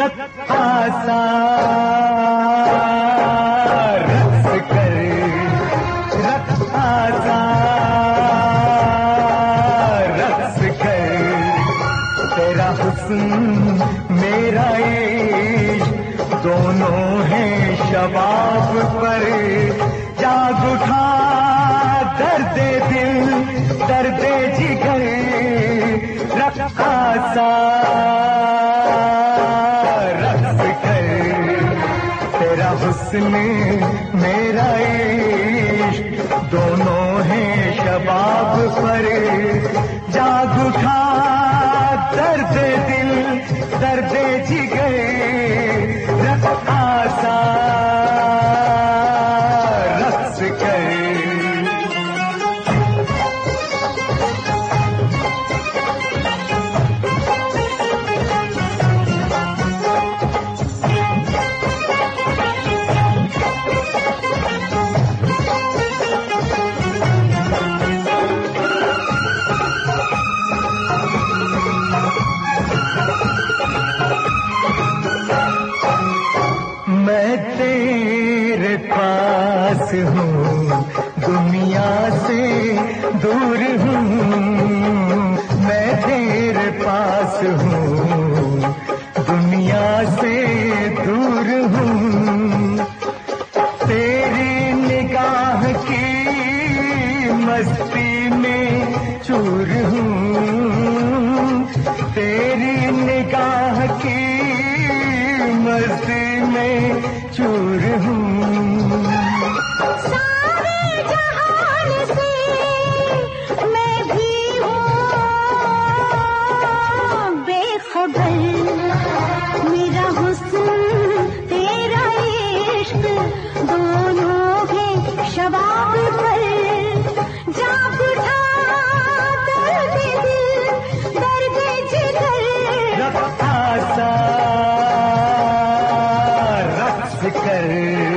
रखा सा रक्स कर, रखा सा रक्स कर, तेरा हुस्न मेरा इश्क दोनों हैं शबाब पर। जाग उठा दर्द दिल दर्द जिगर, रखा सा रक्स कर, तेरा हुस्न मेरा इश्क दोनों हैं शबाब पर। जाग उठा दर्द दिल दर्द जिगर, रखा सा रक्स कर। मैं तेरे पास हूँ दुनिया से दूर हूँ, मैं तेरे पास हूँ दुनिया से दूर हूँ। तेरी निगाह की मस्ती में चूर हूँ, तेरी निगाह की मस्ती में चूर हूँ। सारे जहान से मैं भी हूँ बेखबर, मेरा हुस्न तेरा इश्क दोनों हैं शबाब पर। जाग उठा दर्द दिल दर्द जिगर, रखा सा रक्स कर।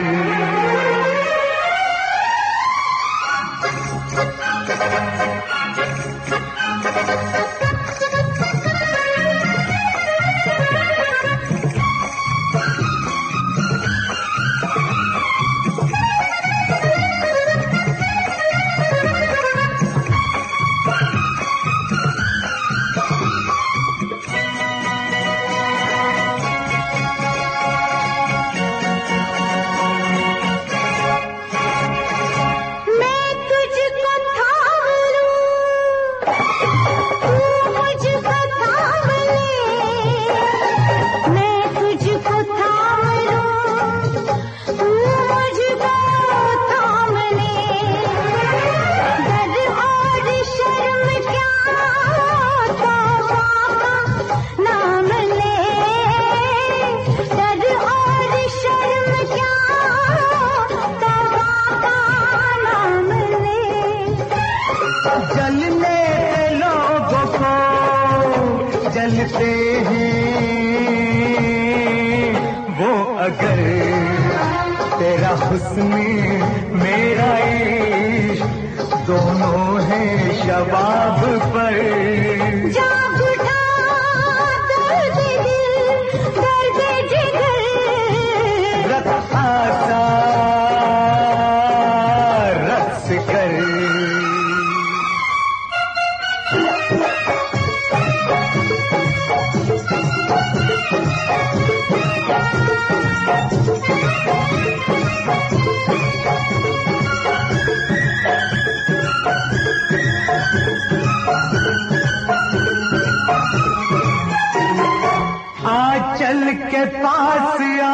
जलने लोगों को जलते हैं वो अगर, तेरा हुस्न मेरा इश्क दोनों हैं शबाब पर। जाग उठा दर्द दिल दर्द जिगर, रखा सा रक्स कर। आंचल के पास आ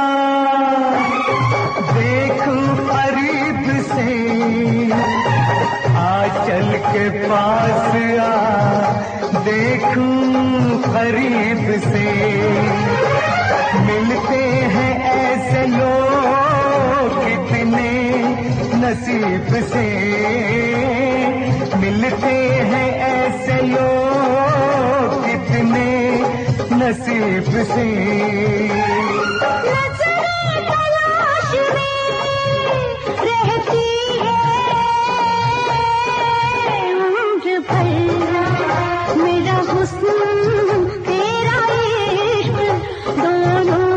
देखूं करीब से, आंचल के पास आ देखूं करीब से। मिलते हैं ऐसे लोग कितने नसीब से, मिलते हैं ऐसे लोग कितने नसीब से। नजरें तलाश में रहती है उम्र भर, मेरा हुस्न तेरा इश्क दोनों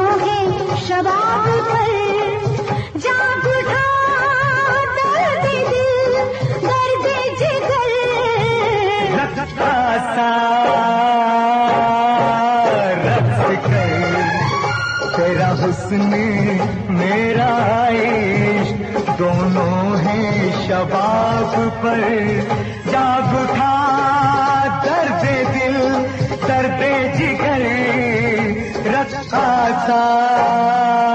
हुस्न मेरा इश्क दोनों हैं शबाब पर। जाग उठा दर्द दिल दर्द जिगर रखा सा